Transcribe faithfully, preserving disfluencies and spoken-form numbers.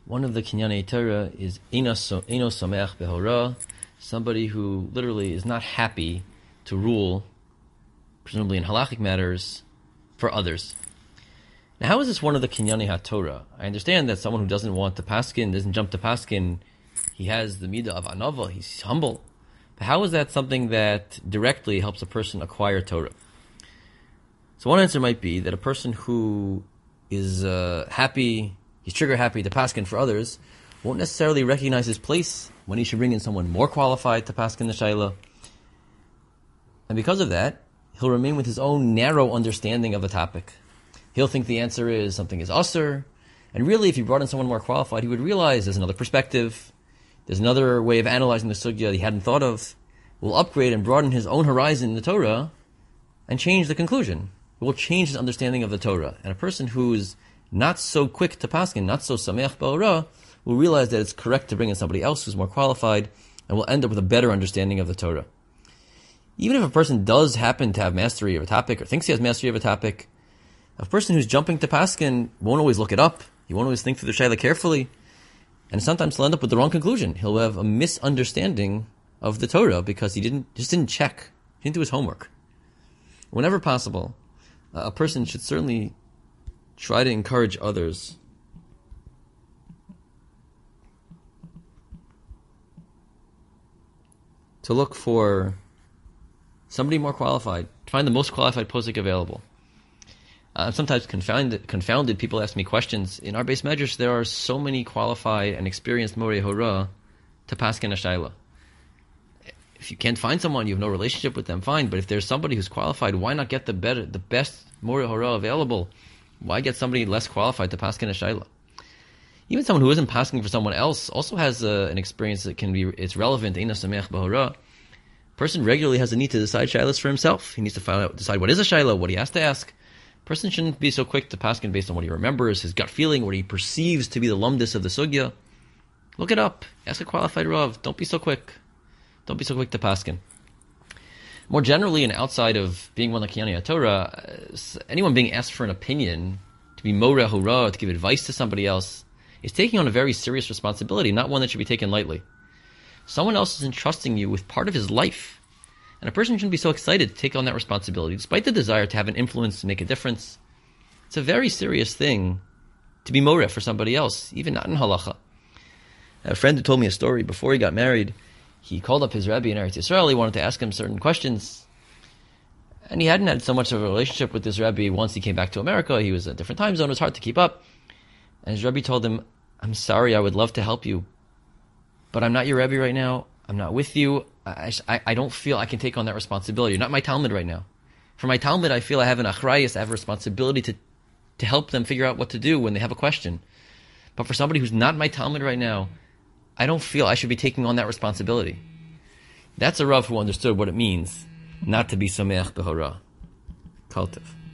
One of the Kinyane Torah is Eino Someach Behora, somebody who literally is not happy to rule, presumably in halachic matters, for others. Now, how is this one of the Kinyane HaTorah? I understand that someone who doesn't want to paskin, doesn't jump to paskin, he has the midah of anava, he's humble. But how is that something that directly helps a person acquire Torah? So one answer might be that a person who is uh, happy, he's trigger happy to paskin for others, won't necessarily recognize his place when he should bring in someone more qualified to paskin the shayla. And because of that, he'll remain with his own narrow understanding of a topic. He'll think the answer is something is usur, and really if he brought in someone more qualified, he would realize there's another perspective, there's another way of analyzing the sugya he hadn't thought of, will upgrade and broaden his own horizon in the Torah, and change the conclusion. It will change his understanding of the Torah. And a person who's not so quick to paskin, not so sameach ba'ora, will realize that it's correct to bring in somebody else who's more qualified, and will end up with a better understanding of the Torah. Even if a person does happen to have mastery of a topic, or thinks he has mastery of a topic, a person who's jumping to paskin won't always look it up. He won't always think through the shayla carefully, and sometimes he'll end up with the wrong conclusion. He'll have a misunderstanding of the Torah because he didn't just didn't check, he didn't do his homework. Whenever possible, uh, a person should certainly try to encourage others to look for somebody more qualified, to find the most qualified posik available. Uh, I'm sometimes confounded, confounded. People ask me questions. In our base medrash, there are so many qualified and experienced Morei Hora to paskin a shayla. If you can't find someone, you have no relationship with them, fine. But if there's somebody who's qualified, why not get the better, the best Morei Hora available? Why get somebody less qualified to paskin a shayla? Even someone who isn't paskin for someone else also has uh, an experience that can be, it's relevant. Eino Someach Behora. Person regularly has a need to decide shaylas for himself. He needs to find out, decide what is a shayla, what he has to ask. Person shouldn't be so quick to paskin based on what he remembers, his gut feeling, what he perceives to be the lumdis of the sugya. Look it up. Ask a qualified rav. Don't be so quick. Don't be so quick to paskin. More generally, and outside of being one like Kinyane HaTorah, anyone being asked for an opinion, to be moreh hora, to give advice to somebody else, is taking on a very serious responsibility, not one that should be taken lightly. Someone else is entrusting you with part of his life. And a person shouldn't be so excited to take on that responsibility, despite the desire to have an influence, to make a difference. It's a very serious thing to be moreh for somebody else, even not in halacha. A friend who told me a story before he got married, he called up his Rebbe in Eretz Yisrael, he wanted to ask him certain questions. And he hadn't had so much of a relationship with this Rebbe once he came back to America. He was in a different time zone, it was hard to keep up. And his Rebbe told him, I'm sorry, I would love to help you, but I'm not your Rebbe right now. I'm not with you. I, I, I don't feel I can take on that responsibility. You're not my Talmud right now. For my Talmud, I feel I have an achrayus, I have a responsibility to, to help them figure out what to do when they have a question. But for somebody who's not my Talmud right now, I don't feel I should be taking on that responsibility. That's a Rav who understood what it means not to be Someach Behora. Kaltev.